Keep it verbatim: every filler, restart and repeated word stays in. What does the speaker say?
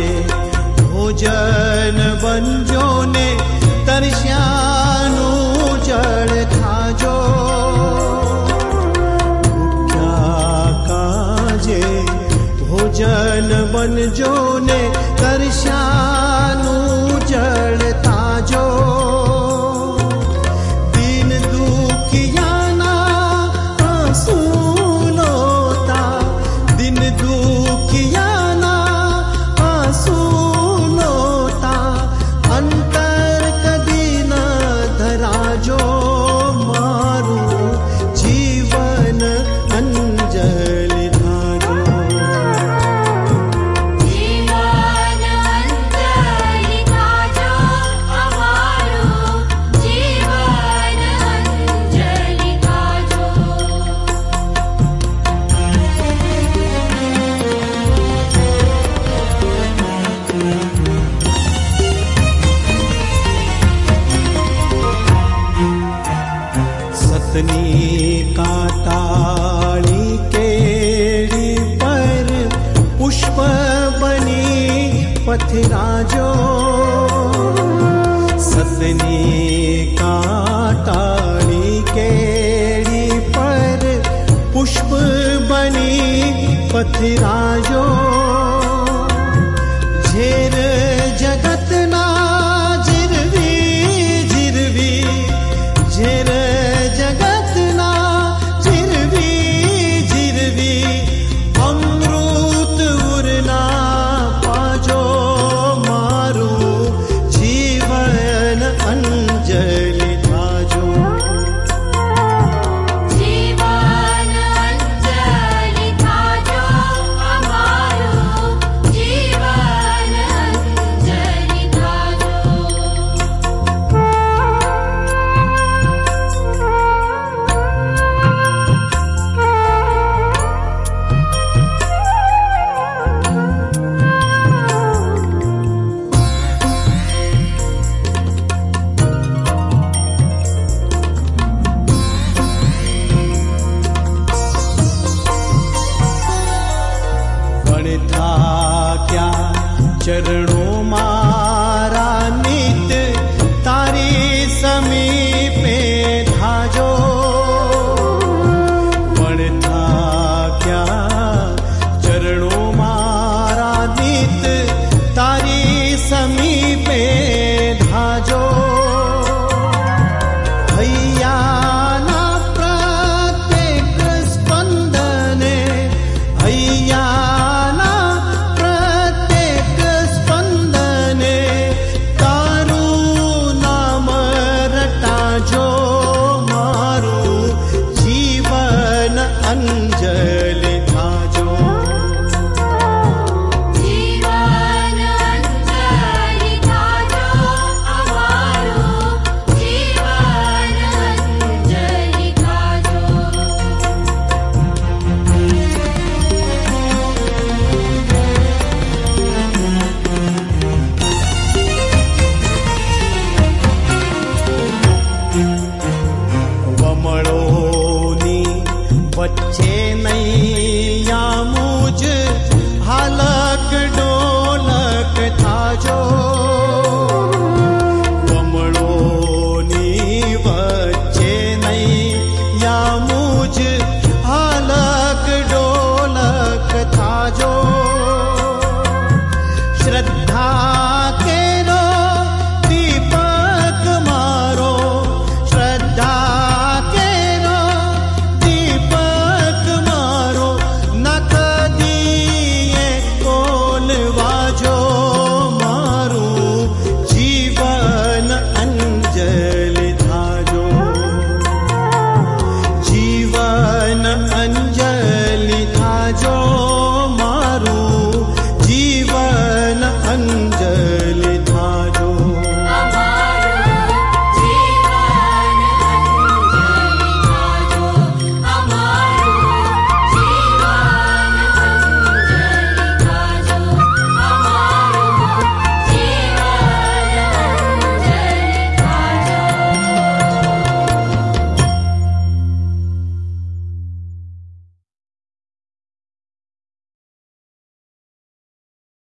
ભોજન બનજો ને તરસ્યાનું જળ ખાજો. ભૂખ્યા કાજે ભોજન બનજો ને તરસ્યાનું જળ તાજો. દીન દુખિયાના આંસુ લોતા, દીન દુખિયાના આંસુ લોતા, અંતર કદી ન ધરાજો. મારું જીવન અંજલિ ધાજો. જીવન અંજલિ ધાજો, અમારું જીવન અંજલિ ધાજો. સતની કાંટાળી કેડી પર પુષ્પ બની પથરાજો. સતની કાંટાળી કેડી પર પુષ્પ બની પથરાજો. ઝેર જગતના જીરવી જીરવી, ઝેર જગતના જીરવી જીરવી, અમૃત ઉરના પાજો. મારું જીવન અંજલિ ધાજો. જીવન અંજલિ ધાજો, અમારું જીવન અંજલિ ધાજો. પડતા ક્યાં ચરણો મારા નિત તારી સમીપે ધાજો. પડતા ક્યાં ચરણો મારા નિત તારી સમીપે ધાજો. હૈયાના પ્રત્યેક સ્પંદને, હૈયાના પ્રત્યેક સ્પંદને તારું નામ રટાજો. મારું જીવન અંજલિ ધાજો. જીવન અંજલિ ધાજો, અમારું જીવન અંજલિ ધાજો. વમળોની વચ્ચે નૈયા મુજ હાલક ડોલક થાજો. વમળોની વચ્ચે નૈયા મુજ હાલક ડોલક થાજો. શ્રદ્ધા